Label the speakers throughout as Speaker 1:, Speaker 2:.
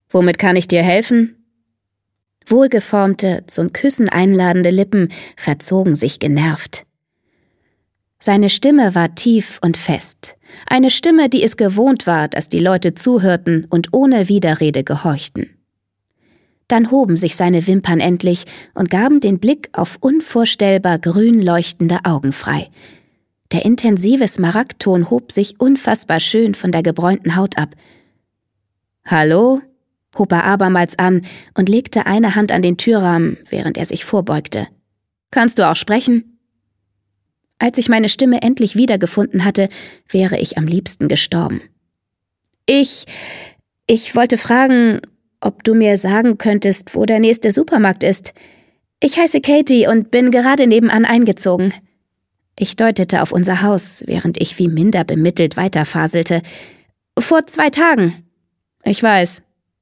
Speaker 1: Womit kann ich dir helfen? Wohlgeformte, zum Küssen einladende Lippen verzogen sich genervt. Seine Stimme war tief und fest. Eine Stimme, die es gewohnt war, dass die Leute zuhörten und ohne Widerrede gehorchten. Dann hoben sich seine Wimpern endlich und gaben den Blick auf unvorstellbar grün leuchtende Augen frei. Der intensive Smaragdton hob sich unfassbar schön von der gebräunten Haut ab. »Hallo?« hob er abermals an und legte eine Hand an den Türrahmen, während er sich vorbeugte. »Kannst du auch sprechen?« Als ich meine Stimme endlich wiedergefunden hatte, wäre ich am liebsten gestorben. Ich wollte fragen, ob du mir sagen könntest, wo der nächste Supermarkt ist. Ich heiße Katie und bin gerade nebenan eingezogen.« Ich deutete auf unser Haus, während ich wie minder bemittelt weiterfaselte. »Vor 2 Tagen.« »Ich weiß.«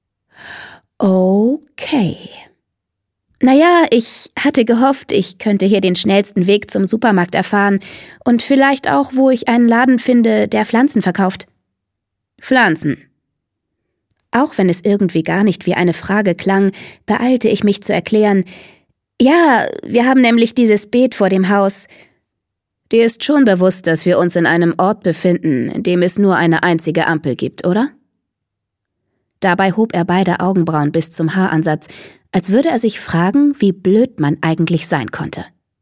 Speaker 1: »Okay. Naja, ich hatte gehofft, ich könnte hier den schnellsten Weg zum Supermarkt erfahren und vielleicht auch, wo ich einen Laden finde, der Pflanzen verkauft.« »Pflanzen?« Auch wenn es irgendwie gar nicht wie eine Frage klang, beeilte ich mich zu erklären, »Ja, wir haben nämlich dieses Beet vor dem Haus.« »Dir ist schon bewusst, dass wir uns in einem Ort befinden, in dem es nur eine einzige Ampel gibt, oder?« Dabei hob er beide Augenbrauen bis zum Haaransatz, als würde er sich fragen, wie blöd man eigentlich sein konnte.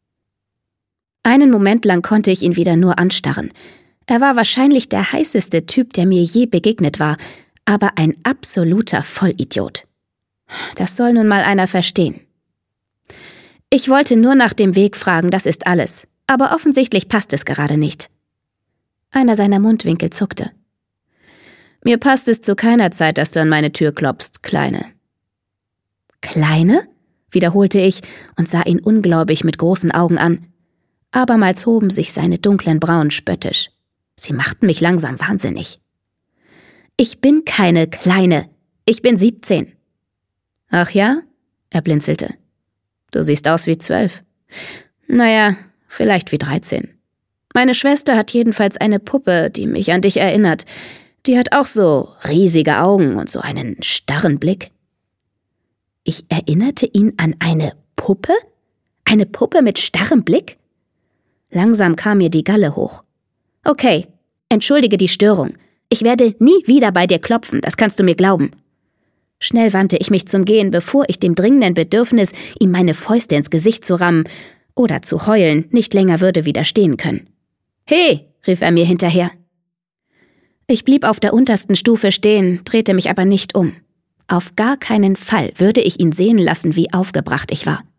Speaker 1: Einen Moment lang konnte ich ihn wieder nur anstarren. Er war wahrscheinlich der heißeste Typ, der mir je begegnet war, aber ein absoluter Vollidiot. Das soll nun mal einer verstehen. Ich wollte nur nach dem Weg fragen, das ist alles, aber offensichtlich passt es gerade nicht. Einer seiner Mundwinkel zuckte. »Mir passt es zu keiner Zeit, dass du an meine Tür klopfst, Kleine.« »Kleine?« wiederholte ich und sah ihn ungläubig mit großen Augen an. Abermals hoben sich seine dunklen Brauen spöttisch. Sie machten mich langsam wahnsinnig. »Ich bin keine Kleine. Ich bin 17. »Ach ja?« er blinzelte. »Du siehst aus wie 12. Naja, vielleicht wie 13. Meine Schwester hat jedenfalls eine Puppe, die mich an dich erinnert. Die hat auch so riesige Augen und so einen starren Blick.« Ich erinnerte ihn an eine Puppe? Eine Puppe mit starrem Blick? Langsam kam mir die Galle hoch. »Okay, entschuldige die Störung. Ich werde nie wieder bei dir klopfen, das kannst du mir glauben.« Schnell wandte ich mich zum Gehen, bevor ich dem dringenden Bedürfnis, ihm meine Fäuste ins Gesicht zu rammen oder zu heulen, nicht länger würde widerstehen können. »Hey«, rief er mir hinterher. Ich blieb auf der untersten Stufe stehen, drehte mich aber nicht um. Auf gar keinen Fall würde ich ihn sehen lassen, wie aufgebracht ich war.